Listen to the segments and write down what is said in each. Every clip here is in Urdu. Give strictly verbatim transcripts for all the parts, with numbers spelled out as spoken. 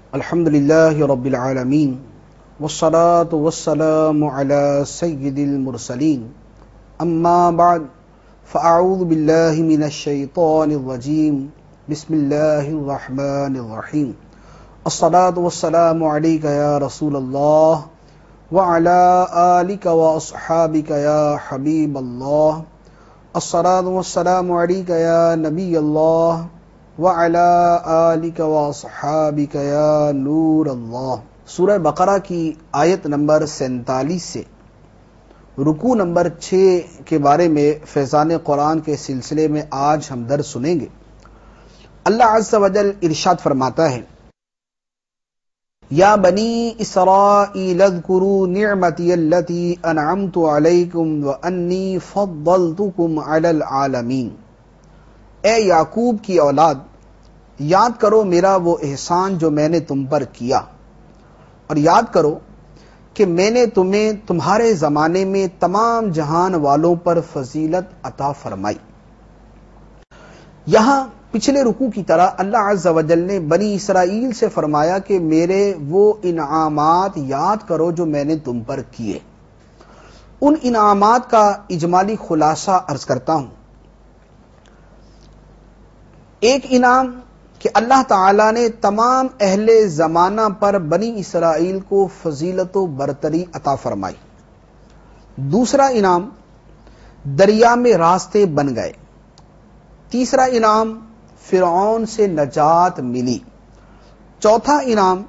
الحمدللہ رب العالمین والصلاة والسلام علی سید المرسلین اما بعد فاعوذ باللہ من الشیطان الرجیم بسم اللہ الرحمن الرحیم الصلاة والسلام علیک یا رسول اللہ وعلی آلک واصحابک یا حبیب اللہ الصلاة والسلام علیک یا نبی اللہ وَعَلَىٰ آلِكَ وَأَصْحَابِكَ يَا نور اللہ۔ سورہ بقرہ کی آیت نمبر سینتالیس سے رکوع نمبر چھ کے بارے میں فیضان قرآن کے سلسلے میں آج ہم درس سنیں گے۔ اللہ عز و جل ارشاد فرماتا ہے، یا بنی اسرائیل اذکروا نعمتی التی انعمت علیکم وانی فضلتکم علی العالمین۔ اے یعقوب کی اولاد، یاد کرو میرا وہ احسان جو میں نے تم پر کیا، اور یاد کرو کہ میں نے تمہیں تمہارے زمانے میں تمام جہان والوں پر فضیلت عطا فرمائی۔ یہاں پچھلے رکوع کی طرح اللہ عز و جل نے بنی اسرائیل سے فرمایا کہ میرے وہ انعامات یاد کرو جو میں نے تم پر کیے۔ ان انعامات کا اجمالی خلاصہ عرض کرتا ہوں۔ ایک انعام کہ اللہ تعالیٰ نے تمام اہل زمانہ پر بنی اسرائیل کو فضیلت و برتری عطا فرمائی۔ دوسرا انعام دریا میں راستے بن گئے۔ تیسرا انعام فرعون سے نجات ملی۔ چوتھا انعام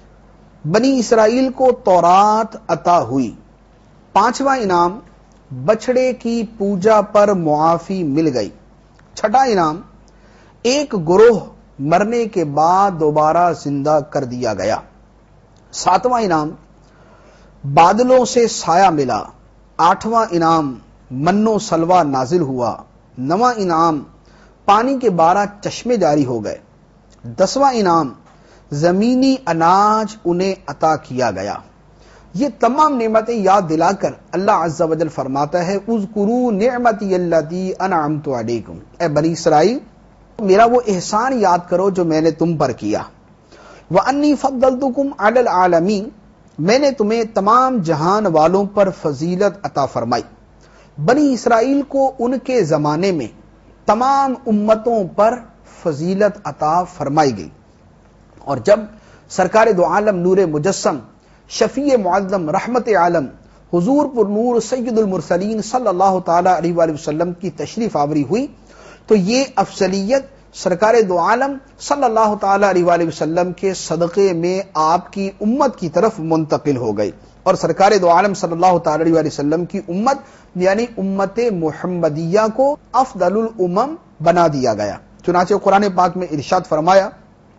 بنی اسرائیل کو تورات عطا ہوئی۔ پانچواں انعام بچڑے کی پوجا پر معافی مل گئی۔ چھٹا انعام ایک گروہ مرنے کے بعد دوبارہ زندہ کر دیا گیا۔ ساتواں انعام بادلوں سے سایہ ملا۔ آٹھواں انعام من و سلوہ نازل ہوا۔ نواں انعام پانی کے بارہ چشمے جاری ہو گئے۔ دسواں انعام زمینی اناج انہیں عطا کیا گیا۔ یہ تمام نعمتیں یاد دلا کر اللہ عز و جل فرماتا ہے، اذکروا نعمتی التی انعمت علیکم۔ اے بنی اسرائیل، میرا وہ احسان یاد کرو جو میں نے تم پر کیا۔ وَأَنِّي فَضَّلْتُكُمْ عَلَى الْعَالَمِينَ، میں نے تمہیں تمام جہان والوں پر فضیلت عطا فرمائی۔ بنی اسرائیل کو ان کے زمانے میں تمام امتوں پر فضیلت عطا فرمائی گئی، اور جب سرکار دو عالم نور مجسم شفیع معظم رحمت عالم حضور پر نور سید المرسلین صلی اللہ تعالی علیہ وآلہ وسلم کی تشریف آوری ہوئی تو یہ افضلیت سرکار دو عالم صلی اللہ تعالی علیہ وآلہ وسلم کے صدقے میں آپ کی امت کی طرف منتقل ہو گئی، اور سرکار دو عالم صلی اللہ تعالی علیہ وآلہ وسلم کی امت یعنی امت محمدیہ کو افضل الامم بنا دیا گیا۔ چنانچہ قرآن پاک میں ارشاد فرمایا،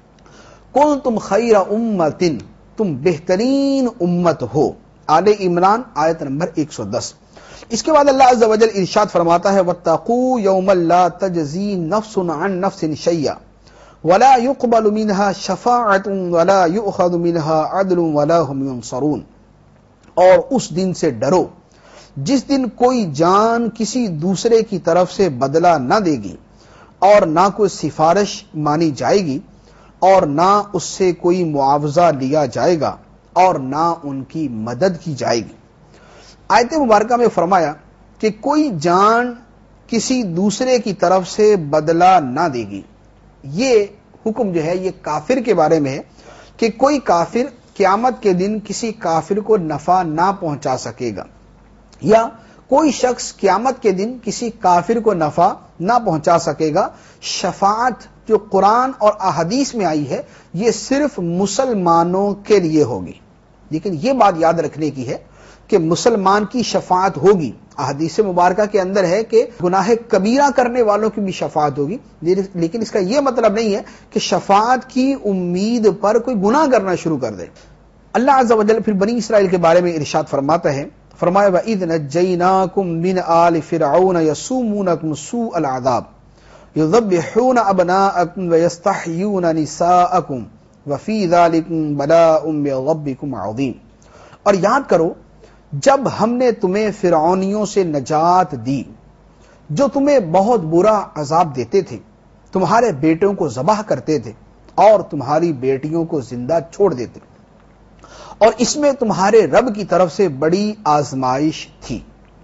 کنتم خیر امت، تم بہترین امت ہو۔ آل عمران آیت نمبر ایک سو دس۔ اس کے بعد اللہ عز و جل ارشاد فرماتا ہے، وَاتَّقُوا يَوْمًا لَا تَجْزِي نَفْسٌ عَن نَفْسٍ شَيْئًا وَلَا يُقْبَلُ مِنْهَا شَفَاعَةٌ وَلَا يُؤْخَذُ مِنْهَا عَدْلٌ وَلَا هُمْ يُنصَرُونَ۔ اور اس دن سے ڈرو جس دن کوئی جان کسی دوسرے کی طرف سے بدلہ نہ دے گی، اور نہ کوئی سفارش مانی جائے گی، اور نہ اس سے کوئی معاوضہ لیا جائے گا، اور نہ ان کی مدد کی جائے گی۔ آیت مبارکہ میں فرمایا کہ کوئی جان کسی دوسرے کی طرف سے بدلہ نہ دے گی۔ یہ حکم جو ہے یہ کافر کے بارے میں ہے کہ کوئی کافر قیامت کے دن کسی کافر کو نفع نہ پہنچا سکے گا، یا کوئی شخص قیامت کے دن کسی کافر کو نفع نہ پہنچا سکے گا۔ شفاعت جو قرآن اور احادیث میں آئی ہے یہ صرف مسلمانوں کے لیے ہوگی، لیکن یہ بات یاد رکھنے کی ہے کہ مسلمان کی شفاعت ہوگی۔ احادیث مبارکہ کے اندر ہے کہ گناہ کبیرہ کرنے والوں کی بھی شفاعت ہوگی، لیکن اس کا یہ مطلب نہیں ہے کہ شفاعت کی امید پر کوئی گناہ کرنا شروع کر دے۔ اللہ عز و جل پھر بنی اسرائیل کے بارے میں ارشاد فرماتا ہے، فرمایا وَإِذْ نَجَّيْنَاكُمْ مِنْ آلِ فِرْعَوْنَ يَسُومُونَكُمْ سُوءَ الْعَذَابِ يُذَبِّحُونَ أَبْنَاءَكُمْ وَيَسْتَحْيُونَ نِسَاءَكُمْ وَفِي ذَلِكُمْ بَلَاءٌ مِّن رَّبِّكُمْ عَظِيمٌ۔ اور یاد کرو جب ہم نے تمہیں فرعونیوں سے نجات دی جو تمہیں بہت برا عذاب دیتے تھے، تمہارے بیٹوں کو ذبح کرتے تھے اور تمہاری بیٹیوں کو زندہ چھوڑ دیتے، اور اس میں تمہارے رب کی طرف سے بڑی آزمائش تھی۔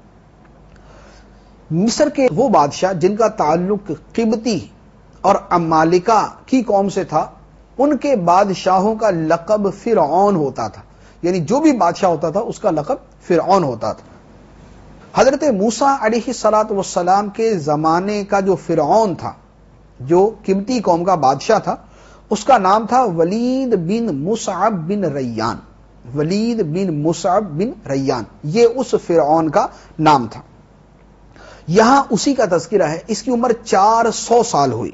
مصر کے وہ بادشاہ جن کا تعلق قبطی اور عمالقہ کی قوم سے تھا، ان کے بادشاہوں کا لقب فرعون ہوتا تھا، یعنی جو بھی بادشاہ ہوتا تھا اس کا لقب فرعون ہوتا تھا۔ حضرت موسیٰ علیہ الصلوۃ والسلام کے زمانے کا جو فرعون تھا، جو قبطی قوم کا بادشاہ تھا، اس کا نام تھا ولید بن مصعب بن ریان۔ ولید بن مصعب بن ریان، یہ اس فرعون کا نام تھا۔ یہاں اسی کا تذکرہ ہے، اس کی عمر چار سو سال ہوئی۔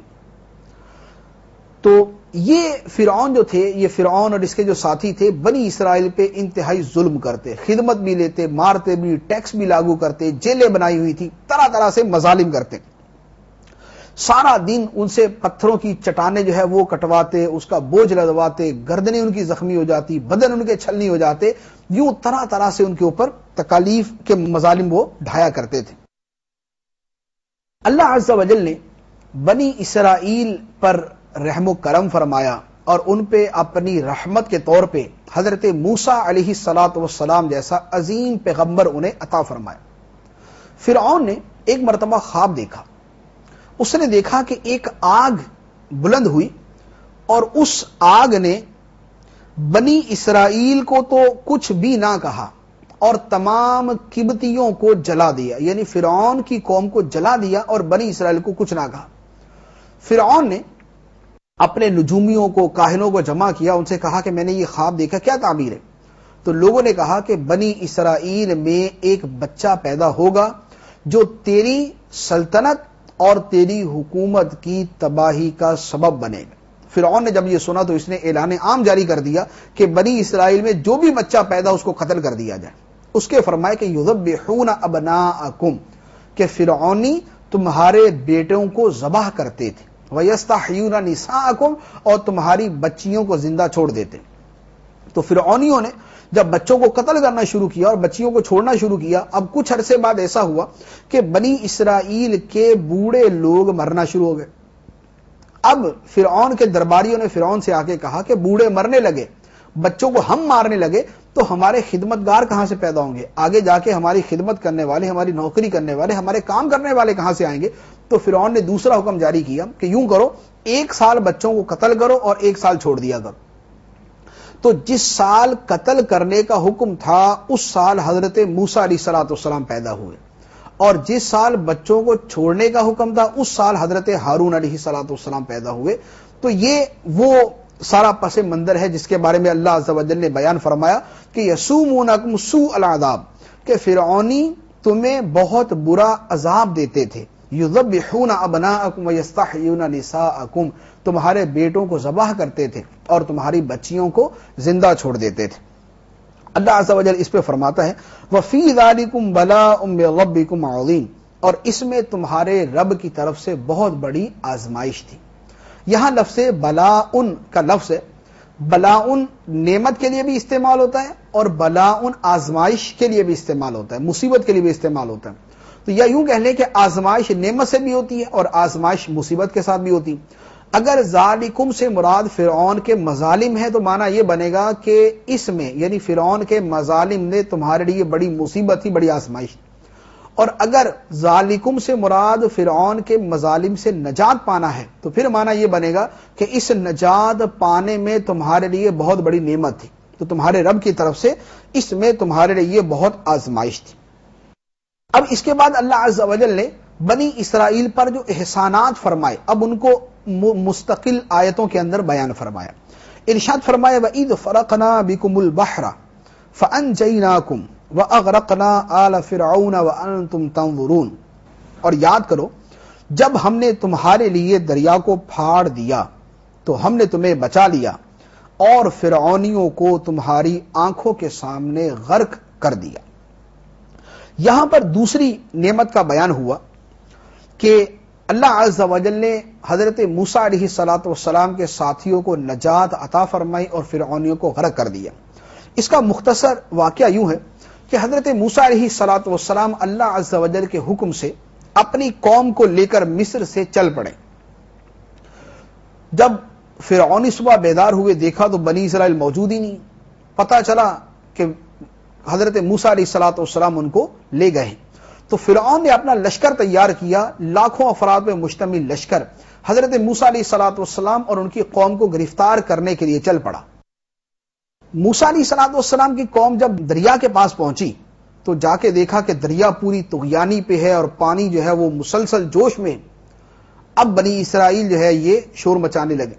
تو یہ فرعون جو تھے، یہ فرعون اور اس کے جو ساتھی تھے، بنی اسرائیل پہ انتہائی ظلم کرتے، خدمت بھی لیتے، مارتے بھی، ٹیکس بھی لاگو کرتے، جیلیں بنائی ہوئی تھی، طرح طرح سے مظالم کرتے۔ سارا دن ان سے پتھروں کی چٹانیں جو ہے وہ کٹواتے، اس کا بوجھ لدواتے، گردنیں ان کی زخمی ہو جاتی، بدن ان کے چھلنی ہو جاتے، یوں طرح طرح سے ان کے اوپر تکالیف کے مظالم وہ ڈھایا کرتے تھے۔ اللہ عز و جل نے بنی اسرائیل پر رحم و کرم فرمایا اور ان پہ اپنی رحمت کے طور پہ حضرت موسیٰ علیہ الصلوۃ والسلام جیسا عظیم پیغمبر انہیں عطا فرمایا۔ فرعون نے ایک مرتبہ خواب دیکھا، اس نے دیکھا کہ ایک آگ بلند ہوئی اور اس آگ نے بنی اسرائیل کو تو کچھ بھی نہ کہا اور تمام قبطیوں کو جلا دیا، یعنی فرعون کی قوم کو جلا دیا اور بنی اسرائیل کو کچھ نہ کہا۔ فرعون نے اپنے نجومیوں کو، کاہنوں کو جمع کیا، ان سے کہا کہ میں نے یہ خواب دیکھا، کیا تعبیر ہے؟ تو لوگوں نے کہا کہ بنی اسرائیل میں ایک بچہ پیدا ہوگا جو تیری سلطنت اور تیری حکومت کی تباہی کا سبب بنے گا۔ فرعون نے جب یہ سنا تو اس نے اعلان عام جاری کر دیا کہ بنی اسرائیل میں جو بھی بچہ پیدا اس کو قتل کر دیا جائے۔ اس کے فرمائے کہ یذبحون ابناءکم، کہ فرعونی تمہارے بیٹوں کو ذبح کرتے تھے، وَيَسْتَحْيُونَ نِسَاءَكُمْ، اور تمہاری بچیوں کو زندہ چھوڑ دیتے۔ تو فرعونیوں نے جب بچوں کو قتل کرنا شروع کیا اور بچیوں کو چھوڑنا شروع کیا، اب کچھ عرصے بعد ایسا ہوا کہ بنی اسرائیل کے بوڑھے لوگ مرنا شروع ہو گئے۔ اب فرعون کے درباریوں نے فرعون سے آ کے کہا کہ بوڑھے مرنے لگے، بچوں کو ہم مارنے لگے تو ہمارے خدمتگار کہاں سے پیدا ہوں گے؟ آگے جا کے ہماری خدمت کرنے والے، ہماری نوکری کرنے والے، ہمارے کام کرنے والے کہاں سے آئیں گے؟ تو فرعون نے دوسرا حکم جاری کیا کہ یوں کرو، ایک سال بچوں کو قتل کرو اور ایک سال چھوڑ دیا کرو۔ تو جس سال قتل کرنے کا حکم تھا اس سال حضرت موسیٰ علیہ الصلوۃ والسلام پیدا ہوئے، اور جس سال بچوں کو چھوڑنے کا حکم تھا اس سال حضرت ہارون علیہ الصلوۃ والسلام پیدا ہوئے۔ تو یہ وہ سارا پس منظر ہے جس کے بارے میں اللہ عز و جل نے بیان فرمایا کہ یسومونکم سوء العذاب، کہ فرعونی تمہیں بہت برا عذاب دیتے تھے، یذبحون ابناءکم ویستحیون نساءکم، تمہارے بیٹوں کو ذبح کرتے تھے اور تمہاری بچیوں کو زندہ چھوڑ دیتے تھے۔ اللہ عز و جل اس پہ فرماتا ہے وفی ذالکم بلاء من ربکم عظیم، اور اس میں تمہارے رب کی طرف سے بہت بڑی آزمائش تھی۔ یہاں لفظ بلاء کا لفظ ہے، بلاء نعمت کے لیے بھی استعمال ہوتا ہے اور بلاء آزمائش کے لیے بھی استعمال ہوتا ہے، مصیبت کے لیے بھی استعمال ہوتا ہے۔ تو یا یوں کہہ لیں کہ آزمائش نعمت سے بھی ہوتی ہے اور آزمائش مصیبت کے ساتھ بھی ہوتی ہے۔ اگر ذالکم سے مراد فرعون کے مظالم ہے تو معنی یہ بنے گا کہ اس میں یعنی فرعون کے مظالم نے تمہارے لیے بڑی مصیبت تھی، بڑی آزمائش۔ اور اگر ذالکم سے مراد فرعون کے مظالم سے نجات پانا ہے تو پھر معنی یہ بنے گا کہ اس نجات پانے میں تمہارے لیے بہت بڑی نعمت تھی، تو تمہارے رب کی طرف سے اس میں تمہارے لیے بہت آزمائش تھی۔ اب اس کے بعد اللہ عز و جل نے بنی اسرائیل پر جو احسانات فرمائے اب ان کو مستقل آیتوں کے اندر بیان فرمایا۔ ارشاد فرمایا وَإِذْ فَرَقْنَا بِكُمُ الْبَحْرَ فَأَنْجَيْنَاكُمْ وَأَغْرَقْنَا آلَ فِرْعَوْنَ وَأَنْتُمْ تَنْظُرُونَ، اور یاد کرو جب ہم نے تمہارے لیے دریا کو پھاڑ دیا تو ہم نے تمہیں بچا لیا اور فرعونیوں کو تمہاری آنکھوں کے سامنے غرق کر دیا۔ یہاں پر دوسری نعمت کا بیان ہوا کہ اللہ عز و جل نے حضرت موسیٰ علیہ الصلوۃ والسلام کے ساتھیوں کو نجات عطا فرمائی اور فرعونیوں کو غرق کر دیا۔ اس کا مختصر واقعہ یوں ہے کہ حضرت موسیٰ علیہ الصلوۃ والسلام اللہ عز و جل کے حکم سے اپنی قوم کو لے کر مصر سے چل پڑے۔ جب فرعونی صبح بیدار ہوئے، دیکھا تو بنی اسرائیل موجود ہی نہیں، پتہ چلا کہ حضرت موسیٰ علیہ الصلوۃ والسلام ان کو لے گئے۔ تو فرعون نے اپنا لشکر تیار کیا، لاکھوں افراد پہ مشتمل لشکر حضرت موسیٰ علیہ الصلوۃ والسلام اور ان کی قوم کو گرفتار کرنے کے لیے چل پڑا۔ موسیٰ علیہ الصلوۃ والسلام کی قوم جب دریا کے پاس پہنچی تو جا کے دیکھا کہ دریا پوری طغیانی پہ ہے اور پانی جو ہے وہ مسلسل جوش میں۔ اب بنی اسرائیل جو ہے یہ شور مچانے لگے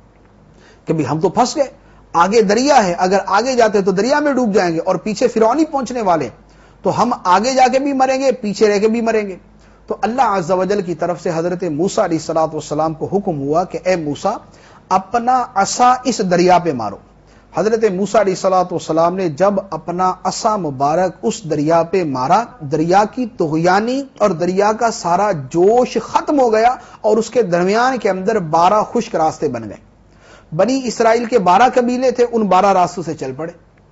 کہ بھی ہم تو پھنس گئے، آگے دریا ہے، اگر آگے جاتے تو دریا میں ڈوب جائیں گے اور پیچھے فرعونی پہنچنے والے، تو ہم آگے جا کے بھی مریں گے، پیچھے رہ کے بھی مریں گے۔ تو اللہ عز و جل کی طرف سے حضرت موسیٰ علیہ الصلوۃ والسلام کو حکم ہوا کہ اے موسیٰ اپنا عصا اس دریا پہ مارو۔ حضرت موسیٰ علیہ الصلوۃ والسلام نے جب اپنا عصا مبارک اس دریا پہ مارا، دریا کی طغیانی اور دریا کا سارا جوش ختم ہو گیا اور اس کے درمیان کے اندر بارہ خشک راستے بن گئے۔ بنی اسرائیل کے بارہ قبیلے تھے، ان بارہ راستوں سے چل پڑے۔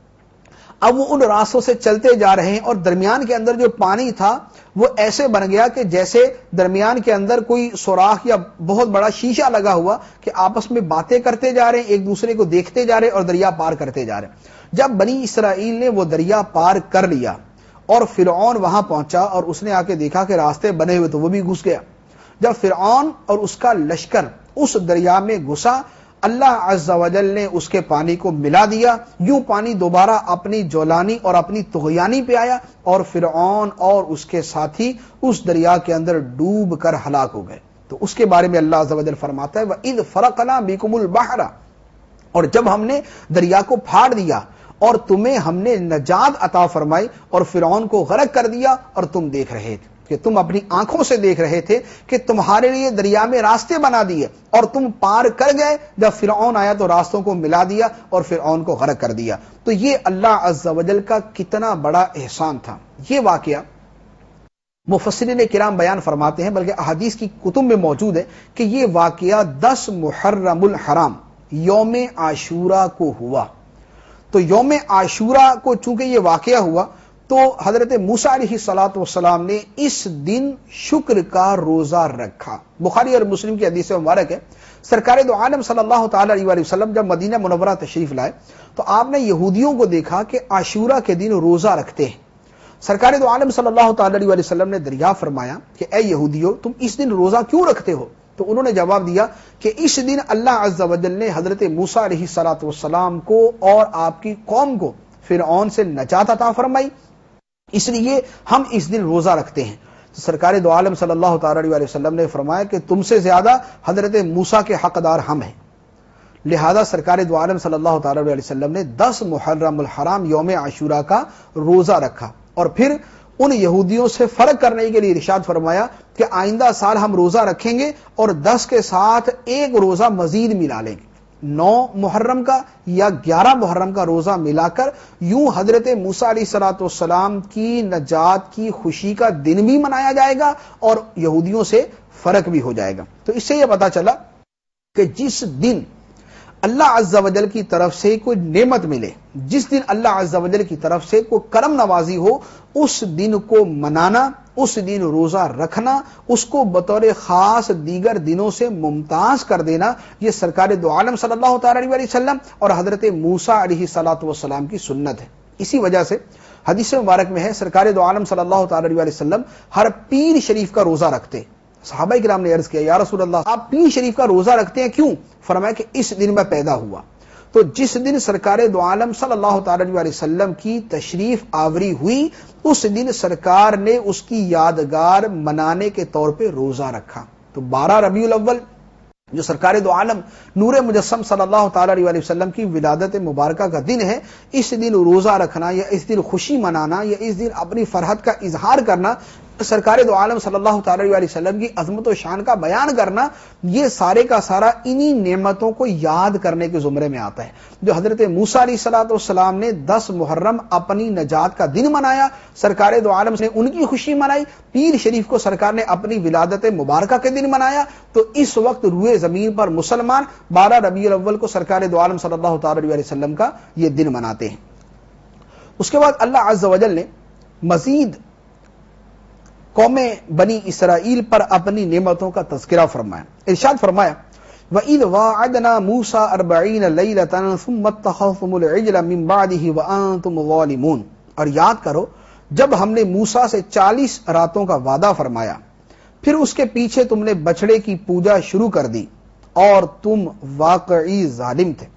اب وہ ان راستوں سے چلتے جا رہے ہیں اور درمیان کے اندر جو پانی تھا وہ ایسے بن گیا کہ جیسے درمیان کے اندر کوئی سوراخ یا بہت بڑا شیشہ لگا ہوا کہ آپس میں باتیں کرتے جا رہے ہیں، ایک دوسرے کو دیکھتے جا رہے ہیں اور دریا پار کرتے جا رہے ہیں۔ جب بنی اسرائیل نے وہ دریا پار کر لیا اور فرعون وہاں پہنچا اور اس نے آ کے دیکھا کہ راستے بنے ہوئے تو وہ بھی گھس گیا۔ جب فرعون اور اس کا لشکر اس دریا میں گھسا، اللہ عز و جل نے اس کے پانی کو ملا دیا، یوں پانی دوبارہ اپنی جولانی اور اپنی طغیانی پہ آیا اور فرعون اور اس کے ساتھی اس دریا کے اندر ڈوب کر ہلاک ہو گئے۔ تو اس کے بارے میں اللہ عز و جل فرماتا ہے وَإِذْ فَرَقْنَا بِكُمُ الْبَحْرَ، اور جب ہم نے دریا کو پھاڑ دیا اور تمہیں ہم نے نجات عطا فرمائی اور فرعون کو غرق کر دیا، اور تم دیکھ رہے تھے کہ تم اپنی آنکھوں سے دیکھ رہے تھے کہ تمہارے لیے دریا میں راستے بنا دیے اور تم پار کر گئے۔ جب فرعون آیا تو راستوں کو ملا دیا اور فرعون کو غرق کر دیا۔ تو یہ اللہ عز و جل کا کتنا بڑا احسان تھا۔ یہ واقعہ مفسرین کرام بیان فرماتے ہیں، بلکہ احادیث کی کتب میں موجود ہے کہ یہ واقعہ دس محرم الحرام یوم عاشورہ کو ہوا۔ تو یوم عاشورہ کو چونکہ یہ واقعہ ہوا تو حضرت موسیٰ علیہ الصلوۃ والسلام نے اس دن شکر کا روزہ رکھا۔ بخاری اور مسلم کی حدیث مبارک ہے، سرکار دو عالم صلی اللہ تعالی علیہ وآلہ وسلم جب مدینہ منورہ تشریف لائے تو آپ نے یہودیوں کو دیکھا کہ عاشورہ کے دن روزہ رکھتے ہیں۔ سرکار دو عالم صلی اللہ تعالی علیہ وآلہ وسلم نے دریافت فرمایا کہ اے یہودیوں، تم اس دن روزہ کیوں رکھتے ہو؟ تو انہوں نے جواب دیا کہ اس دن اللہ عز و جل نے حضرت موسیٰ علیہ الصلوۃ والسلام کو اور آپ کی قوم کو فرعون سے نجات عطا فرمائی، اس لیے ہم اس دن روزہ رکھتے ہیں۔ تو سرکار دو عالم صلی اللہ تعالی علیہ وسلم نے فرمایا کہ تم سے زیادہ حضرت موسیٰ کے حقدار ہم ہیں، لہذا سرکار دو عالم صلی اللہ تعالی علیہ وسلم نے دس محرم الحرام یوم عاشورہ کا روزہ رکھا، اور پھر ان یہودیوں سے فرق کرنے کے لیے ارشاد فرمایا کہ آئندہ سال ہم روزہ رکھیں گے اور دس کے ساتھ ایک روزہ مزید ملا لیں گے، نو محرم کا یا گیارہ محرم کا روزہ ملا کر یوں حضرت موسیٰ علیہ الصلوۃ والسلام کی نجات کی خوشی کا دن بھی منایا جائے گا اور یہودیوں سے فرق بھی ہو جائے گا۔ تو اس سے یہ پتا چلا کہ جس دن اللہ عز و جل کی طرف سے کوئی نعمت ملے، جس دن اللہ عز و جل کی طرف سے کوئی کرم نوازی ہو، اس دن کو منانا، اس دن روزہ رکھنا، اس کو بطور خاص دیگر دنوں سے ممتاز کر دینا، یہ سرکار دو عالم صلی اللہ تعالی علیہ وسلم اور حضرت موسیٰ علیہ الصلوۃ والسلام کی سنت ہے۔ اسی وجہ سے حدیث مبارک میں ہے سرکار دو عالم صلی اللہ تعالی علیہ وسلم ہر پیر شریف کا روزہ رکھتے۔ صحابہ کرام نے عرض کیا یا رسول اللہ آپ پیر شریف کا روزہ رکھتے ہیں کیوں؟ فرمایا کہ اس دن میں پیدا ہوا۔ تو جس دن سرکار دو عالم صلی اللہ تعالی علیہ وسلم کی تشریف آوری ہوئی، اس دن سرکار نے اس کی یادگار منانے کے طور پہ روزہ رکھا۔ تو بارہ ربیع الاول جو سرکار دو عالم نور مجسم صلی اللہ تعالی علیہ وسلم کی ولادت مبارکہ کا دن ہے، اس دن روزہ رکھنا یا اس دن خوشی منانا یا اس دن اپنی فرحت کا اظہار کرنا، سرکار دو عالم صلی اللہ تعالی علیہ وسلم کی عظمت و شان کا بیان کرنا، یہ سارے کا سارا انہی نعمتوں کو یاد کرنے کے زمرے میں آتا ہے جو حضرت موسیٰ علیہ الصلوۃ والسلام نے دس محرم اپنی نجات کا دن منایا، سرکار دو عالم نے ان کی خوشی منائی، پیر شریف کو سرکار نے اپنی ولادت مبارکہ کے دن منایا۔ تو اس وقت روئے زمین پر مسلمان بارہ ربیع الاول کو سرکار دو عالم صلی اللہ تعالی علیہ وسلم کا یہ دن مناتے ہیں۔ اس کے بعد اللہ عز و جل نے مزید قوم بنی اسرائیل پر اپنی نعمتوں کا تذکرہ فرمایا۔ ارشاد فرمایا وَإِذْ وَاعَدْنَا مُوسَىٰ أَرْبَعِينَ لَيْلَةً ثُمَّ اتَّخَذْتُمُ الْعِجْلَ مِن بَعْدِهِ وَأَنتُمْ ظَالِمُونَ، اور یاد کرو جب ہم نے موسیٰ سے چالیس راتوں کا وعدہ فرمایا، پھر اس کے پیچھے تم نے بچڑے کی پوجا شروع کر دی اور تم واقعی ظالم تھے۔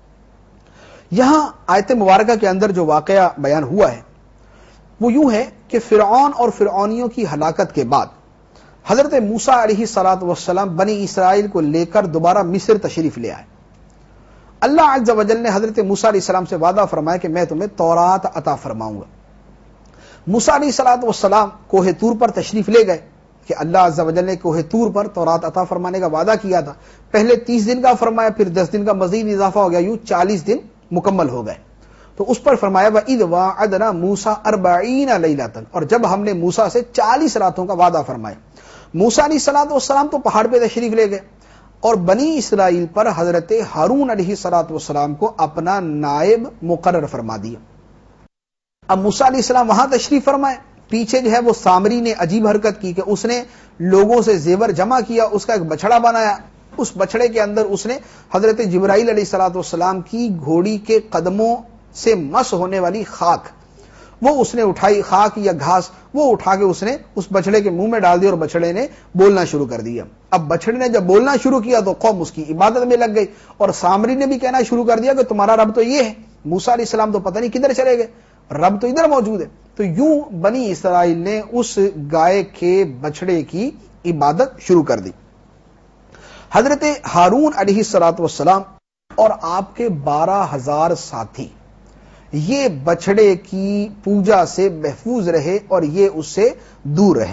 یہاں آیت مبارکہ کے اندر جو واقعہ بیان ہوا ہے وہ یوں ہے کہ فرعون اور فرعونیوں کی ہلاکت کے بعد حضرت موسیٰ علیہ الصلوۃ والسلام بنی اسرائیل کو لے کر دوبارہ مصر تشریف لے آئے۔ اللہ عز و جل نے حضرت موسیٰ علیہ السلام سے وعدہ فرمایا کہ میں تمہیں تورات عطا فرماؤں گا۔ موسیٰ علیہ الصلوۃ والسلام کوہ طور پر تشریف لے گئے کہ اللہ عز و جل نے کوہ طور پر تورات عطا فرمانے کا وعدہ کیا تھا، پہلے تیس دن کا فرمایا، پھر دس دن کا مزید اضافہ ہو گیا، یوں چالیس دن مکمل ہو گئے۔ تو اس پر فرمایا وَإِذْ وَاعَدْنَا مُوسَىٰ أَرْبَعِينَ لَيْلَةً، اور جب ہم نے موسیٰ سے چالیس راتوں کا وعدہ فرمایا۔ موسیٰ علیہ الصلوۃ والسلام تو پہاڑ پہ تشریف لے گئے اور بنی اسرائیل پر حضرت ہارون علیہ الصلوۃ والسلام کو اپنا نائب مقرر فرما دیا۔ اب موسیٰ علیہ السلام وہاں تشریف فرمائے، پیچھے جو ہے وہ سامری نے عجیب حرکت کی کہ اس نے لوگوں سے زیور جمع کیا، اس کا ایک بچڑا بنایا، اس بچڑے کے اندر اس نے حضرت جبرائیل علیہ الصلوۃ والسلام کی گھوڑی کے قدموں سے مس ہونے والی خاک، وہ اس نے اٹھائی، خاک یا گھاس، وہ اٹھا کے اس نے اس بچڑے کے منہ میں ڈال دی اور بچڑے نے بولنا شروع کر دیا۔ اب بچڑے نے جب بولنا شروع کیا تو قوم اس کی عبادت میں لگ گئی، اور سامری نے بھی کہنا شروع کر دیا کہ تمہارا رب تو یہ ہے۔ موسیٰ علیہ السلام تو پتہ نہیں کدھر چلے گئے، رب تو ادھر موجود ہے۔ تو یوں بنی اسرائیل نے اس گائے کے بچڑے کی عبادت شروع کر دی۔ حضرت ہارون علیہ الصلوۃ والسلام اور آپ کے بارہ ہزار ساتھی یہ بچڑے کی پوجا سے محفوظ رہے اور یہ اس سے دور رہے۔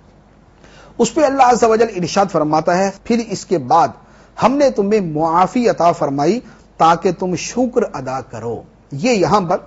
اس پہ اللہ عز و جل ارشاد فرماتا ہے پھر اس کے بعد ہم نے تمہیں معافی عطا فرمائی تاکہ تم شکر ادا کرو۔ یہ یہاں پر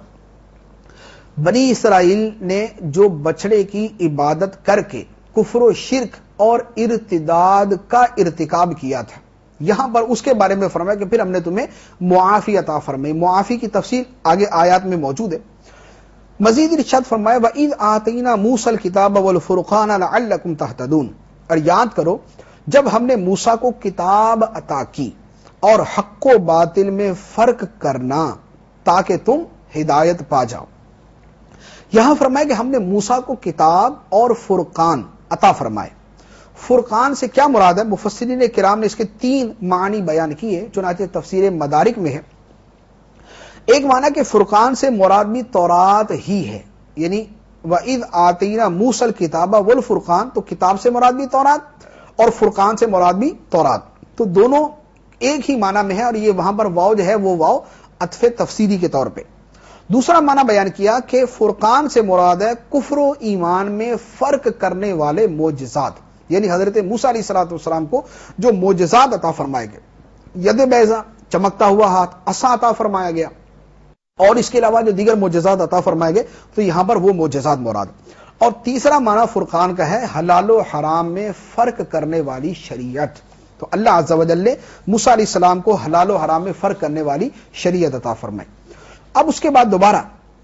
بنی اسرائیل نے جو بچڑے کی عبادت کر کے کفر و شرک اور ارتداد کا ارتکاب کیا تھا، یہاں پر اس کے بارے میں فرمایا کہ پھر ہم نے تمہیں معافی عطا فرمائی۔ معافی کی تفصیل آگے آیات میں موجود ہے۔ مزید ارشاد فرمایا وَإِذْ آتَيْنَا مُوسَى الْكِتَابَ وَالْفُرْقَانَ لَعَلَّكُمْ تَهْتَدُونَ، اور یاد کرو جب ہم نے موسیٰ کو کتاب عطا کی اور حق و باطل میں فرق کرنا تاکہ تم ہدایت پا جاؤ۔ یہاں فرمایا کہ ہم نے موسیٰ کو کتاب اور فرقان عطا فرمائے۔ فرقان سے کیا مراد ہے؟ مفسرین کرام نے اس کے تین معنی بیان کیے، چنانچہ تفسیر مدارک میں ہے۔ ایک معنی کہ فرقان سے مراد بھی تورات ہی ہے، یعنی وَإِذْ آتَيْنَا مُوسَى الْكِتَابَ وَالْفُرْقَانَ، تو کتاب سے مراد بھی تورات اور فرقان سے مراد بھی تورات، تو دونوں ایک ہی معنی میں ہے، اور یہ وہاں پر واو جو ہے وہ واو عطف تفسیری کے طور پہ۔ دوسرا معنی بیان کیا کہ فرقان سے مراد ہے کفر و ایمان میں فرق کرنے والے معجزات، یعنی حضرت موسیٰ علیہ الصلوۃ والسلام کو جو معجزات عطا فرمائے گئے، ید بیضا چمکتا ہوا ہاتھ، عصا عطا فرمایا گیا، اور اس کے علاوہ جو دیگر معجزات عطا فرمائے گئے، تو یہاں پر وہ معجزات مراد۔ اور تیسرا معنی فرقان کا ہے حلال و حرام میں فرق کرنے والی شریعت، تو اللہ عز و جل نے موسیٰ علیہ السلام کو حلال و حرام میں فرق کرنے والی شریعت عطا فرمائی۔ اب اس کے بعد دوبارہ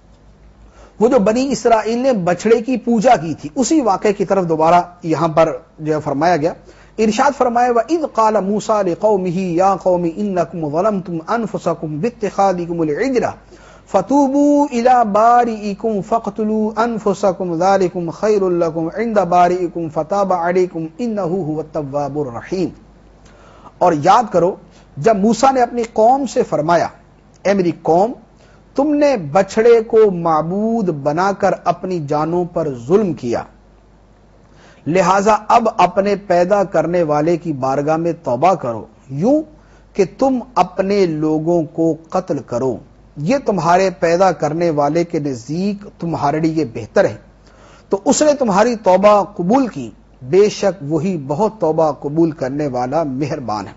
وہ جو بنی اسرائیل نے بچڑے کی پوجا کی تھی، اسی واقعے کی طرف دوبارہ یہاں پر جو فرمایا گیا۔ ارشاد فرمایا وَإِذْ قَالَ مُوسَىٰ لِقَوْمِهِ يَا قَوْمِ إِنَّكُمْ ظَلَمْتُمْ أَنفُسَكُمْ بِاتِّخَاذِكُمُ الْعِجْلَ فَتُوبُوا إِلَىٰ بَارِئِكُمْ فَاقْتُلُوا أَنفُسَكُمْ ذَٰلِكُمْ خَيْرٌ لَكُمْ عِندَ بَارِئِكُمْ فَتَابَ عَلَيْكُمْ إِنَّهُ هُوَ التَّوَّابُ الرَّحِيمُ۔ اور یاد کرو جب موسیٰ نے اپنی قوم سے فرمایا اے میری قوم، تم نے بچڑے کو معبود بنا کر اپنی جانوں پر ظلم کیا، لہذا اب اپنے پیدا کرنے والے کی بارگاہ میں توبہ کرو، یوں کہ تم اپنے لوگوں کو قتل کرو، یہ تمہارے پیدا کرنے والے کے نزدیک تمہارے لیے بہتر ہے، تو اس نے تمہاری توبہ قبول کی، بے شک وہی بہت توبہ قبول کرنے والا مہربان ہے۔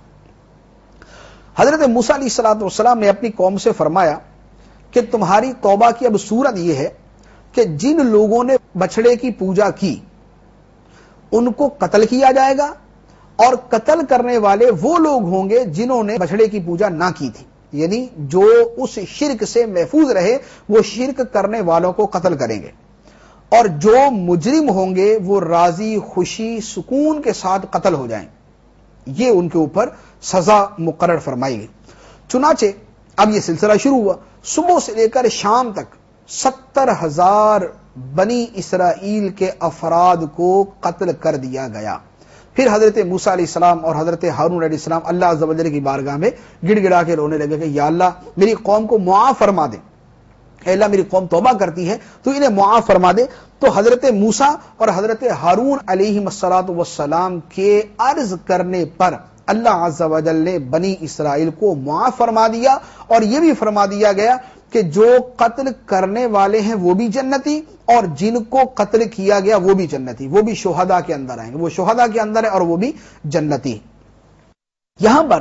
حضرت موسیٰ علیہ الصلوۃ والسلام نے اپنی قوم سے فرمایا کہ تمہاری توبہ کی اب صورت یہ ہے کہ جن لوگوں نے بچڑے کی پوجا کی ان کو قتل کیا جائے گا، اور قتل کرنے والے وہ لوگ ہوں گے جنہوں نے بچڑے کی پوجا نہ کی تھی، یعنی جو اس شرک سے محفوظ رہے وہ شرک کرنے والوں کو قتل کریں گے، اور جو مجرم ہوں گے وہ راضی خوشی سکون کے ساتھ قتل ہو جائیں، یہ ان کے اوپر سزا مقرر فرمائی گئی۔ چنانچہ اب یہ سلسلہ شروع ہوا، صبح سے لے کر شام تک ستر ہزار بنی اسرائیل کے افراد کو قتل کر دیا گیا۔ پھر حضرت موسیٰ علیہ السلام اور حضرت ہارون علیہ السلام اللہ عز و جل کی بارگاہ میں گڑ گڑا کے رونے لگے کہ یا اللہ میری قوم کو معاف فرما دے، اے اللہ میری قوم توبہ کرتی ہے تو انہیں معاف فرما دے۔ تو حضرت موسیٰ اور حضرت ہارون علیہ الصلوۃ والسلام کے عرض کرنے پر اللہ عز و جل نے بنی اسرائیل کو معاف فرما دیا، اور یہ بھی فرما دیا گیا کہ جو قتل کرنے والے ہیں وہ بھی جنتی، اور جن کو قتل کیا گیا وہ بھی جنتی، وہ بھی شہداء کے اندر آئیں گے، وہ شہداء کے اندر ہے اور وہ بھی جنتی۔ یہاں پر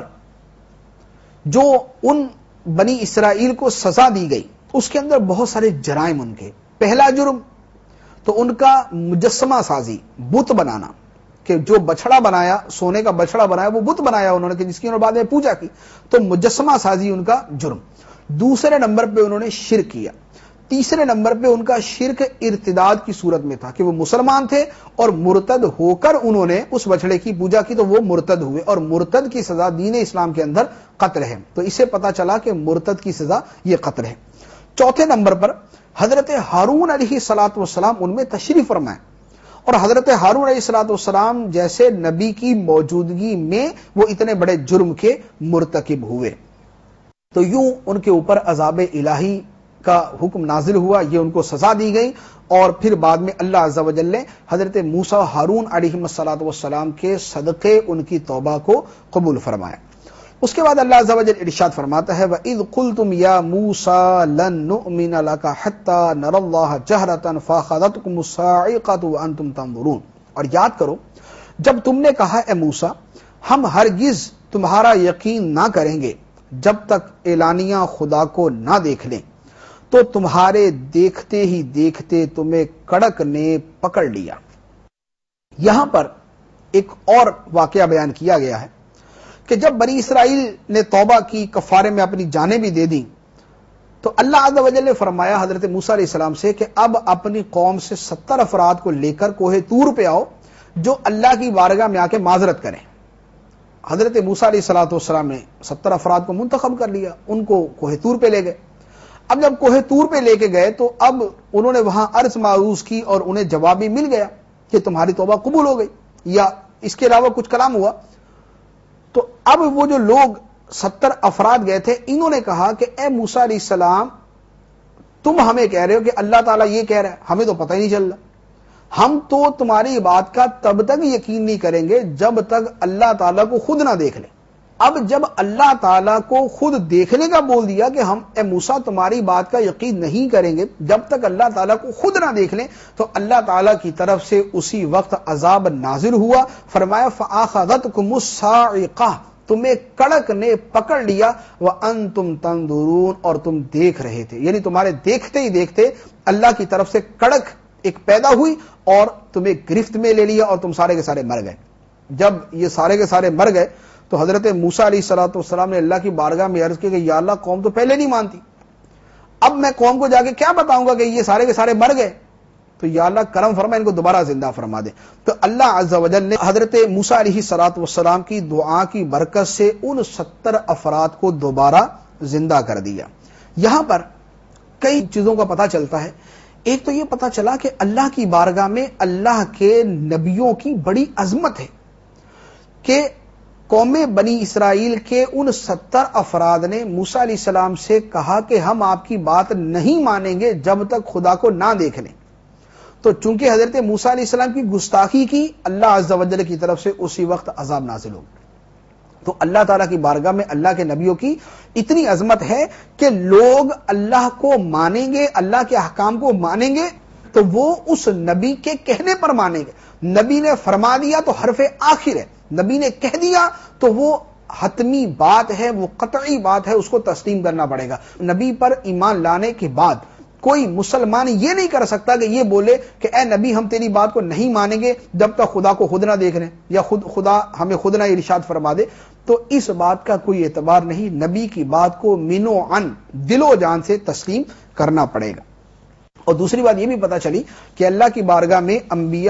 جو ان بنی اسرائیل کو سزا دی گئی اس کے اندر بہت سارے جرائم ان کے۔ پہلا جرم تو ان کا مجسمہ سازی، بت بنانا، کہ جو بچڑا بنایا، سونے کا بچڑا بنایا، وہ بت بنایا انہوں نے کہ جس کی انہوں نے بعد میں پوجا کی، تو مجسمہ سازی ان کا جرم۔ دوسرے نمبر پہ انہوں نے شرک کیا۔ تیسرے نمبر پہ ان کا شرک ارتداد کی صورت میں تھا کہ وہ مسلمان تھے اور مرتد ہو کر انہوں نے اس بچڑے کی پوجا کی تو وہ مرتد ہوئے، اور مرتد کی سزا دین اسلام کے اندر قتل ہے۔ تو اسے پتا چلا کہ مرتد کی سزا یہ قتل ہے۔ چوتھے نمبر پر حضرت ہارون علیہ الصلوۃ والسلام ان میں تشریف فرمائے، اور حضرت ہارون علیہ الصلوۃ والسلام جیسے نبی کی موجودگی میں وہ اتنے بڑے جرم کے مرتکب ہوئے، تو یوں ان کے اوپر عذاب الہی کا حکم نازل ہوا، یہ ان کو سزا دی گئی، اور پھر بعد میں اللہ عز و جل نے حضرت موسیٰ ہارون علیہ الصلوۃ والسلام کے صدقے ان کی توبہ کو قبول فرمایا۔ اس کے بعد اللہ عز و جل ارشاد فرماتا ہے وَإِذْ قُلْتُمْ يَا مُوسَىٰ لَن نُؤْمِنَ لَكَ حَتَّىٰ نَرَى اللَّهَ جَهْرَةً فَأَخَذَتْكُمُ الصَّاعِقَةُ وَأَنْتُمْ تَنظُرُونَ، اور یاد کرو جب تم نے کہا اے موسیٰ ہم ہرگز تمہارا یقین نہ کریں گے جب تک اعلانیہ خدا کو نہ دیکھ لیں، تو تمہارے دیکھتے ہی دیکھتے تمہیں کڑک نے پکڑ لیا۔ یہاں پر ایک اور واقعہ بیان کیا گیا ہے کہ جب بنی اسرائیل نے توبہ کی، کفارے میں اپنی جانیں بھی دے دیں، تو اللہ عز و جل نے فرمایا حضرت موسیٰ علیہ السلام سے کہ اب اپنی قوم سے ستر افراد کو لے کر کوہ طور پہ آؤ جو اللہ کی بارگاہ میں آ کے معذرت کریں۔ حضرت موسیٰ علیہ الصلوۃ والسلام نے ستر افراد کو منتخب کر لیا، ان کو کوہ طور پہ لے گئے۔ اب جب کوہ طور پہ لے کے گئے تو اب انہوں نے وہاں عرض معروض کی اور انہیں جواب بھی مل گیا کہ تمہاری توبہ قبول ہو گئی، یا اس کے علاوہ کچھ کلام ہوا۔ تو اب وہ جو لوگ ستر افراد گئے تھے انہوں نے کہا کہ اے موسیٰ علیہ السلام تم ہمیں کہہ رہے ہو کہ اللہ تعالیٰ یہ کہہ رہا ہے، ہمیں تو پتہ ہی نہیں چل رہا، ہم تو تمہاری بات کا تب تک یقین نہیں کریں گے جب تک اللہ تعالیٰ کو خود نہ دیکھ لیں۔ اب جب اللہ تعالیٰ کو خود دیکھنے کا بول دیا کہ ہم اے موسیٰ تمہاری بات کا یقین نہیں کریں گے جب تک اللہ تعالیٰ کو خود نہ دیکھ لیں، تو اللہ تعالیٰ کی طرف سے اسی وقت عذاب نازل ہوا۔ فرمایا فَأَخَذَتْكُمُ الصَّاعِقَةُ، تمہیں کڑک نے پکڑ لیا، وَأَنْتُمْ تَنظُرُونَ، اور تم دیکھ رہے تھے، یعنی تمہارے دیکھتے ہی دیکھتے اللہ کی طرف سے کڑک ایک پیدا ہوئی اور تمہیں گرفت میں لے لیا اور تم سارے کے سارے مر گئے۔ جب یہ سارے کے سارے مر گئے تو حضرت موسیٰ علیہ الصلوۃ والسلام نے اللہ کی بارگاہ میں عرض کی کہ یا اللہ قوم تو پہلے نہیں مانتی، اب میں قوم کو جا کے کیا بتاؤں گا کہ یہ سارے کے سارے مر گئے، تو یا اللہ کرم فرما ان کو دوبارہ زندہ فرما دے۔ تو اللہ عز و جل نے حضرت موسیٰ علیہ الصلوۃ والسلام کی دعا کی برکت سے ان ستر افراد کو دوبارہ زندہ کر دیا۔ یہاں پر کئی چیزوں کا پتہ چلتا ہے۔ ایک تو یہ پتہ چلا کہ اللہ کی بارگاہ میں اللہ کے نبیوں کی بڑی عظمت ہے کہ قوم بنی اسرائیل کے ان ستر افراد نے موسیٰ علیہ السلام سے کہا کہ ہم آپ کی بات نہیں مانیں گے جب تک خدا کو نہ دیکھ لیں، تو چونکہ حضرت موسیٰ علیہ السلام کی گستاخی کی اللہ عز و جل کی طرف سے اسی وقت عذاب نازل ہو۔ تو اللہ تعالیٰ کی بارگاہ میں اللہ کے نبیوں کی اتنی عظمت ہے کہ لوگ اللہ کو مانیں گے، اللہ کے احکام کو مانیں گے تو وہ اس نبی کے کہنے پر مانیں گے۔ نبی نے فرما دیا تو حرف آخر ہے، نبی نے کہہ دیا تو وہ حتمی بات ہے، وہ قطعی بات ہے، اس کو تسلیم کرنا پڑے گا۔ نبی پر ایمان لانے کے بعد کوئی مسلمان یہ نہیں کر سکتا کہ یہ بولے کہ اے نبی ہم تیری بات کو نہیں مانیں گے جب تک خدا کو خود نہ دیکھ لیں، یا خود خدا ہمیں خود نہ ارشاد فرما دے، تو اس بات کا کوئی اعتبار نہیں۔ نبی کی بات کو من و عن دل و جان سے تسلیم کرنا پڑے گا۔ اور دوسری بات یہ بھی پتہ چلی کہ اللہ کی بارگاہ میں انبیاء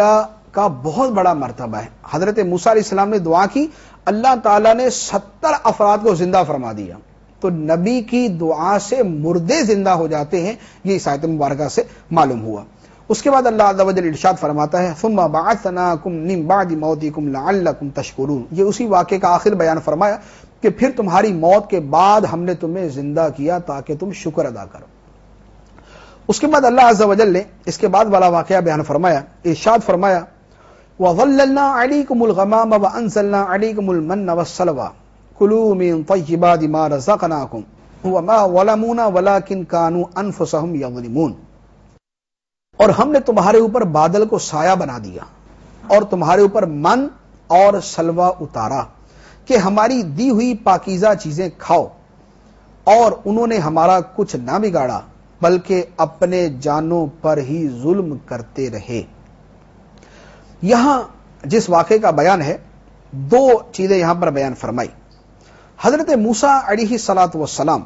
کا بہت بڑا مرتبہ ہے. حضرت موسیٰ علیہ السلام نے دعا کی, اللہ تعالیٰ نے ستر افراد کو زندہ فرما دیا. تو نبی کی دعا سے مردے زندہ ہو جاتے ہیں, یہ اس آیت مبارکہ سے معلوم ہوا. اس کے بعد اللہ عز و جل ارشاد فرماتا ہے ثم بعثناکم من بعد موتکم لعلکم تشکرون. یہ اسی واقعے کا آخر بیان فرمایا کہ پھر تمہاری موت کے بعد ہم نے تمہیں زندہ کیا تاکہ تم شکر ادا کرو. اس کے بعد اللہ عز و جل نے اس کے بعد والا واقعہ بیان فرمایا, ارشاد فرمایا وَظَلَّلْنَا عَلَيْكُمُ الْغَمَامَ وَأَنزَلْنَا عَلَيْكُمُ الْمَنَّ وَالسَّلْوَىٰ كُلُوا مِن طَيِّبَاتِ مَا رَزَقْنَاكُمْ وَمَا ظَلَمُونَا وَلَٰكِن كَانُوا أَنفُسَهُمْ يَظْلِمُونَ. اور ہم نے تمہارے اوپر بادل کو سایہ بنا دیا اور تمہارے اوپر من اور سلوہ اتارا کہ ہماری دی ہوئی پاکیزہ چیزیں کھاؤ, اور انہوں نے ہمارا کچھ نہ بگاڑا بلکہ اپنے جانوں پر ہی ظلم کرتے رہے. یہاں جس واقعے کا بیان ہے دو چیزیں یہاں پر بیان فرمائی. حضرت موسیٰ علیہ الصلوۃ والسلام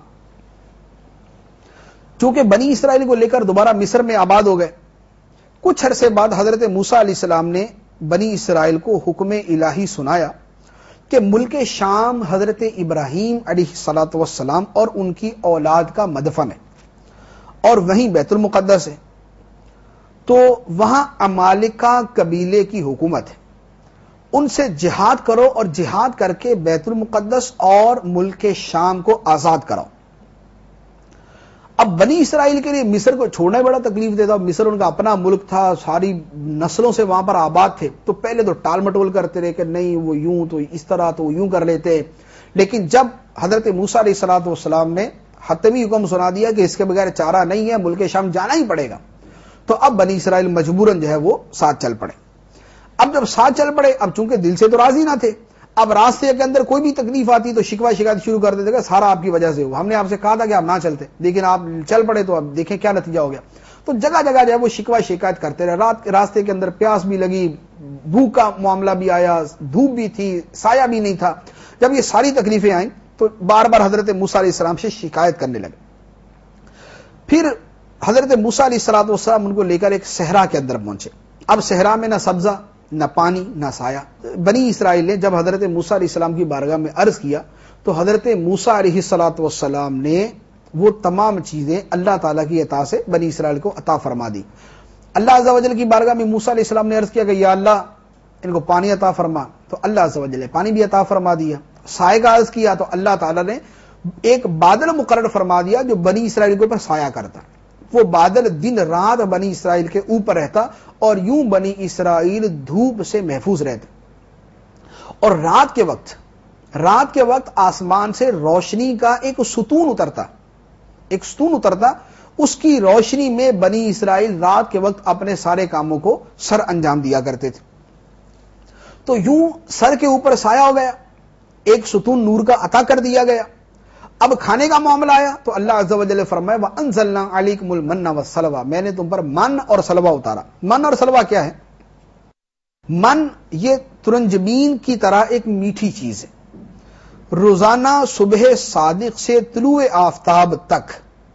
چونکہ بنی اسرائیل کو لے کر دوبارہ مصر میں آباد ہو گئے, کچھ عرصے بعد حضرت موسیٰ علیہ السلام نے بنی اسرائیل کو حکم الہی سنایا کہ ملک شام حضرت ابراہیم علیہ الصلوۃ والسلام اور ان کی اولاد کا مدفن ہے اور وہیں بیت المقدس ہے. تو وہاں عمالقہ قبیلے کی حکومت ہے, ان سے جہاد کرو اور جہاد کر کے بیت المقدس اور ملک شام کو آزاد کراؤ. اب بنی اسرائیل کے لیے مصر کو چھوڑنا بڑا تکلیف دیتا. مصر ان کا اپنا ملک تھا, ساری نسلوں سے وہاں پر آباد تھے, تو پہلے تو ٹال مٹول کرتے رہے کہ نہیں وہ یوں تو اس طرح تو یوں کر لیتے. لیکن جب حضرت موسیٰ علیہ الصلوۃ والسلام نے حتمی حکم سنا دیا کہ اس کے بغیر چارہ نہیں ہے, ملک شام جانا ہی پڑے گا, تو اب بنی اسرائیل مجبوراً جو ہے وہ ساتھ چل پڑے. اب جب ساتھ چل پڑے, اب چونکہ دل سے تو راضی نہ تھے, اب راستے کے اندر کوئی بھی تکلیف آتی تو شکوہ شکایت شروع کر دیتے کہ سارا آپ کی وجہ سے ہوا, ہم نے آپ سے کہا تھا کہ آپ نہ چلتے لیکن آپ چل پڑے, تو اب دیکھیں کیا نتیجہ ہو گیا. تو جگہ جگہ جو ہے وہ شکوہ شکایت کرتے رہے. رات راستے کے اندر پیاس بھی لگی, بھوک کا معاملہ بھی آیا, دھوپ بھی تھی, سایہ بھی نہیں تھا. جب یہ ساری تکلیفیں آئیں تو بار بار حضرت موسیٰ علیہ السلام سے شکایت کرنے لگے. پھر حضرت موسیٰ علیہ الصلوۃ والسلام ان کو لے کر ایک صحرا کے اندر پہنچے. اب صحرا میں نہ سبزہ نہ پانی نہ سایہ. بنی اسرائیل نے جب حضرت موسیٰ علیہ السلام کی بارگاہ میں عرض کیا تو حضرت موسیٰ علیہ الصلوۃ والسلام نے وہ تمام چیزیں اللہ تعالیٰ کی عطا سے بنی اسرائیل کو عطا فرما دی. اللہ عز و جل کی بارگاہ میں موسیٰ علیہ السلام نے عرض کیا کہ یا اللہ ان کو پانی عطا فرما, تو اللہ عز و جل نے پانی بھی عطا فرما دیا. سائے کا عرض کیا تو اللہ تعالیٰ نے ایک بادل مقرر فرما دیا جو بنی اسرائیل کے اوپر سایہ کرتا. وہ بادل دن رات بنی اسرائیل کے اوپر رہتا اور یوں بنی اسرائیل دھوپ سے محفوظ رہتے. اور رات کے وقت رات کے وقت آسمان سے روشنی کا ایک ستون اترتا ایک ستون اترتا اس کی روشنی میں بنی اسرائیل رات کے وقت اپنے سارے کاموں کو سر انجام دیا کرتے تھے. تو یوں سر کے اوپر سایہ ہو گیا, ایک ستون نور کا عطا کر دیا گیا. اب کھانے کا معاملہ آیا تو اللہ عز و جل فرمائے وَأَنزَلْنَا عَلَيْكُمُ الْمَنَّ وَالسَّلْوَىٰ, میں نے تم پر من اور سلوہ اتارا. من اور سلوہ کیا ہے؟ من یہ ترنجبین کی طرح ایک میٹھی چیز ہے. روزانہ صبح صادق سے طلوع آفتاب تک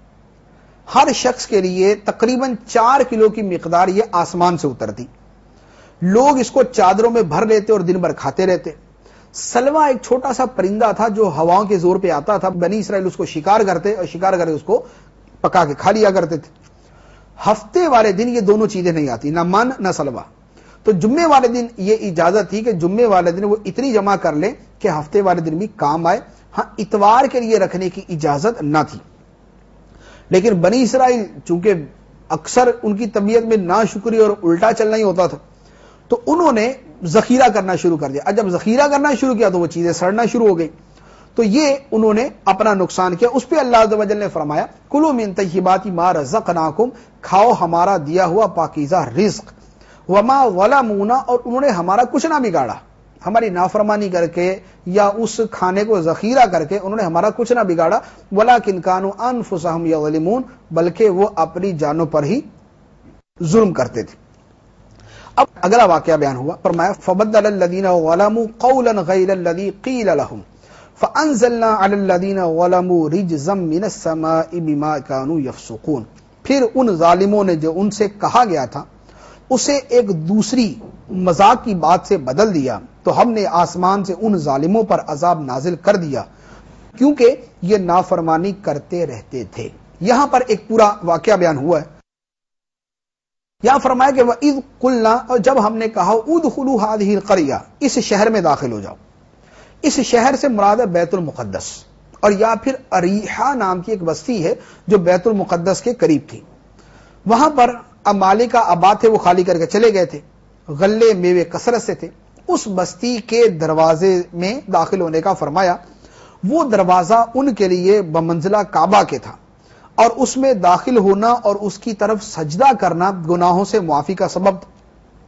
ہر شخص کے لیے تقریباً چار کلو کی مقدار یہ آسمان سے اترتی. لوگ اس کو چادروں میں بھر لیتے اور دن بھر کھاتے رہتے. سلوہ ایک چھوٹا سا پرندہ تھا جو ہواؤں کے زور پہ آتا تھا. بنی اسرائیل اس کو شکار کرتے اور شکار کر کے اس کو پکا کے کھا لیا کرتے تھے. ہفتے والے دن یہ دونوں چیزیں نہیں آتی, نہ من نہ سلوہ. تو جمعے والے دن یہ اجازت تھی کہ جمعے والے دن وہ اتنی جمع کر لیں کہ ہفتے والے دن بھی کام آئے. ہاں اتوار کے لیے رکھنے کی اجازت نہ تھی. لیکن بنی اسرائیل چونکہ اکثر ان کی طبیعت میں ناشکری اور الٹا چلنا ہی ہوتا تھا, تو انہوں نے ذخیرہ کرنا شروع کر دیا. اب جب ذخیرہ کرنا شروع کیا تو وہ چیزیں سڑنا شروع ہو گئی. تو یہ انہوں نے اپنا نقصان کیا. اس پہ اللہ عز و جل نے فرمایا کلوا من طیبات ما رزقناکم, کھاؤ ہمارا دیا ہوا پاکیزہ رزق. وما ظلمونا, اور انہوں نے ہمارا کچھ نہ بگاڑا, ہماری نافرمانی کر کے یا اس کھانے کو ذخیرہ کر کے انہوں نے ہمارا کچھ نہ بگاڑا. ولکن کانوا انفسہم یظلمون, بلکہ وہ اپنی جانوں پر ہی ظلم کرتے تھے. اب اگلا واقعہ بیان ہوا, فرمایا فبدل الذین ظلموا قولا غیر الذی قیل لهم فانزلنا علی الذین ظلموا رجزا من السماء بما كانوا یفسقون. پھر ان ظالموں نے جو ان سے کہا گیا تھا اسے ایک دوسری مذاق کی بات سے بدل دیا تو ہم نے آسمان سے ان ظالموں پر عذاب نازل کر دیا کیونکہ یہ نافرمانی کرتے رہتے تھے. یہاں پر ایک پورا واقعہ بیان ہوا ہے. یہاں فرمایا کہ وَإِذْ قُلْنَا، اور جب ہم نے کہا اُدْخُلُوا هَٰذِهِ الْقَرْيَةَ، اس شہر میں داخل ہو جاؤ. اس شہر سے مراد ہے بیت المقدس، اور یا پھر اریحا نام کی ایک بستی ہے جو بیت المقدس کے قریب تھی. وہاں پر امالیکا آباد تھے، وہ خالی کر کے چلے گئے تھے، غلے میوے کثرت سے تھے. اس بستی کے دروازے میں داخل ہونے کا فرمایا. وہ دروازہ ان کے لیے بمنزلہ کعبہ کے تھا، اور اس میں داخل ہونا اور اس کی طرف سجدہ کرنا گناہوں سے معافی کا سبب تھا.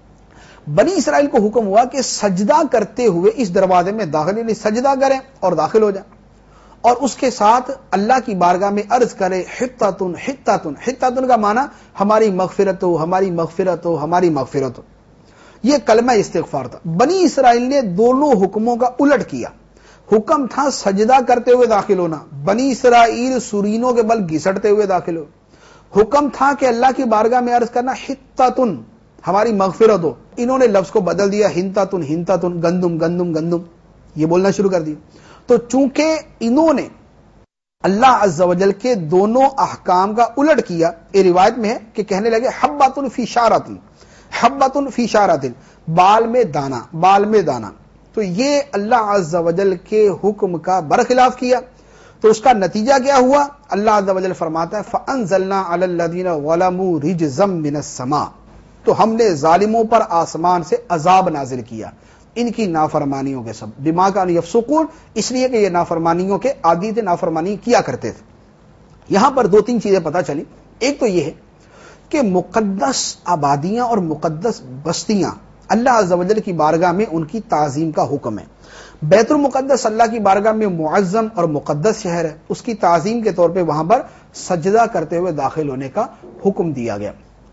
بنی اسرائیل کو حکم ہوا کہ سجدہ کرتے ہوئے اس دروازے میں داخل، یعنی سجدہ کریں اور داخل ہو جائیں، اور اس کے ساتھ اللہ کی بارگاہ میں عرض کرے حتتن حتتن. حتتن کا معنی ہماری مغفرت ہو، ہماری مغفرت ہو، ہماری مغفرت ہو. یہ کلمہ استغفار تھا. بنی اسرائیل نے دونوں حکموں کا الٹ کیا. حکم تھا سجدہ کرتے ہوئے داخل ہونا، بنی اسرائیل سرینوں کے بل گھسٹتے ہوئے داخل ہوئے. حکم تھا کہ اللہ کی بارگاہ میں عرض کرنا حتتن، ہماری مغفرت ہو. انہوں نے لفظ کو بدل دیا، ہنتتن ہنتتن، گندم گندم گندم، یہ بولنا شروع کر دیا. تو چونکہ انہوں نے اللہ عز و جل کے دونوں احکام کا الٹ کیا، یہ روایت میں ہے کہ کہنے لگے حبۃ فی شعرۃ، حبۃ فی شعرۃ، بال میں دانا، بال میں دانا. تو یہ اللہ عز و جل کے حکم کا برخلاف کیا. تو اس کا نتیجہ کیا ہوا؟ اللہ عز و جل فرماتا ہے فَأَنزَلْنَا عَلَى الَّذِينَ ظَلَمُوا رِجْزًا مِّنَ السَّمَاءِ، تو ہم نے ظالموں پر آسمان سے عذاب نازل کیا ان کی نافرمانیوں کے سبب. بما كانوا يفسقون، اس لیے کہ یہ نافرمانیوں کے عادی تھے، نافرمانی کیا کرتے تھے. یہاں پر دو تین چیزیں پتہ چلی. ایک تو یہ ہے کہ مقدس آبادیاں اور مقدس بستیاں اللہ عز و جل کی بارگاہ میں ان کی تعظیم کا حکم ہے. بیت المقدس اللہ کی بارگاہ میں معظم اور مقدس شہر ہے، اس کی تعظیم کے طور پہ وہاں پر سجدہ کرتے ہوئے داخل ہونے کا حکم دیا گیا.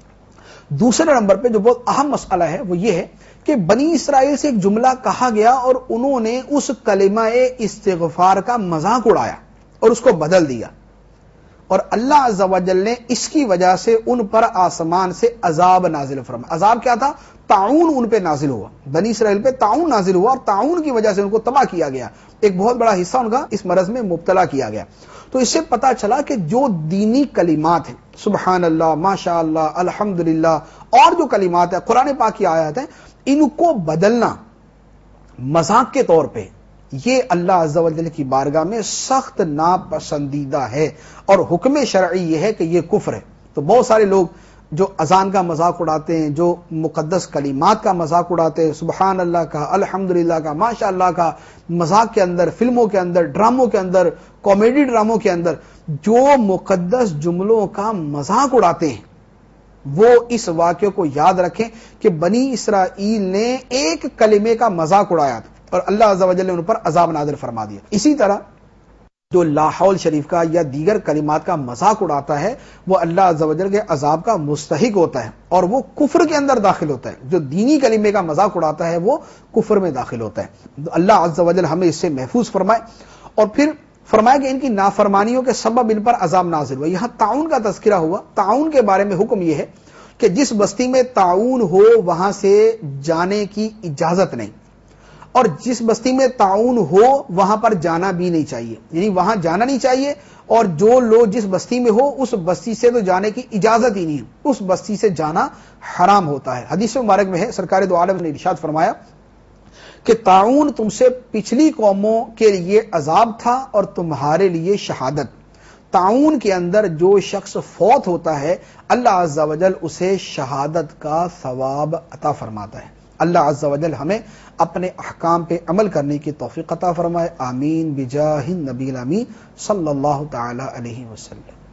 دوسرے نمبر پہ جو بہت اہم مسئلہ ہے وہ یہ ہے کہ بنی اسرائیل سے ایک جملہ کہا گیا اور انہوں نے اس کلمہ استغفار کا مذاق اڑایا اور اس کو بدل دیا، اور اللہ عز و جل نے اس کی وجہ سے ان پر آسمان سے عذاب نازل فرمایا. عذاب کیا تھا؟ تعاون ان پہ نازل ہوا، بنی اسرائیل پہ تعاون نازل ہوا، اور تعاون کی وجہ سے ان کو تباہ کیا گیا. ایک بہت بڑا حصہ ان کا اس مرض میں مبتلا کیا گیا. تو اس سے پتا چلا کہ جو دینی کلمات ہیں، سبحان اللہ، ماشاء اللہ، الحمدللہ، اور جو کلمات ہیں قرآن پاک کی آیات ہیں، ان کو بدلنا مذاق کے طور پہ یہ اللہ عز و جل کی بارگاہ میں سخت ناپسندیدہ ہے، اور حکم شرعی یہ ہے کہ یہ کفر ہے. تو بہت سارے لوگ جو اذان کا مذاق اڑاتے ہیں، جو مقدس کلمات کا مذاق اڑاتے ہیں، سبحان اللہ کا، الحمدللہ کا، ماشاء اللہ کا، مذاق کے اندر، فلموں کے اندر، ڈراموں کے اندر، کامیڈی ڈراموں کے اندر جو مقدس جملوں کا مذاق اڑاتے ہیں، وہ اس واقعے کو یاد رکھیں کہ بنی اسرائیل نے ایک کلمے کا مذاق اڑایا تھا اور اللہ عز و جل نے ان پر عذاب نازل فرما دیا. اسی طرح جو لا حول شریف کا یا دیگر کلمات کا مذاق اڑاتا ہے وہ اللہ عز و جل کے عذاب کا مستحق ہوتا ہے، اور وہ کفر کے اندر داخل ہوتا ہے. جو دینی کلمے کا مذاق اڑاتا ہے وہ کفر میں داخل ہوتا ہے. اللہ عز و جل ہمیں اس سے محفوظ فرمائے. اور پھر فرمایا کہ ان کی نافرمانیوں کے سبب ان پر عذاب نازل ہوا. یہاں تعاون کا تذکرہ ہوا. تعاون کے بارے میں حکم یہ ہے کہ جس بستی میں تعاون ہو وہاں سے جانے کی اجازت نہیں، اور جس بستی میں تعاون ہو وہاں پر جانا بھی نہیں چاہیے، یعنی وہاں جانا نہیں چاہیے، اور جو لوگ جس بستی میں ہو اس بستی سے تو جانے کی اجازت ہی نہیں ہے، اس بستی سے جانا حرام ہوتا ہے. حدیث مبارک میں ہے سرکار دو عالم نے ارشاد فرمایا کہ تعاون تم سے پچھلی قوموں کے لیے عذاب تھا اور تمہارے لیے شہادت. تعاون کے اندر جو شخص فوت ہوتا ہے اللہ عز و جل اسے شہادت کا ثواب عطا فرماتا ہے. اللہ عز و جل ہمیں اپنے احکام پہ عمل کرنے کی توفیق عطا فرمائے. آمین بجاہ النبی الامین صلی اللہ تعالی علیہ وسلم.